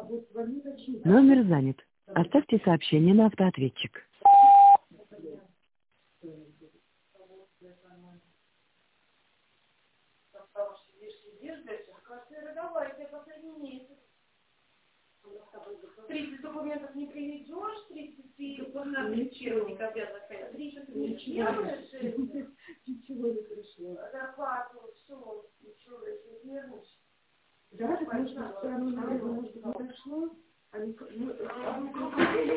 Номер занят. Оставьте сообщение на автоответчик. Документов не приведешь, 30 червник обязан ходить, 30 не сделаешь, ничего не пришло. Зарплату, все, ничего, если нервничаешь. Да, потому что все равно, наверное, может быть, не прошло.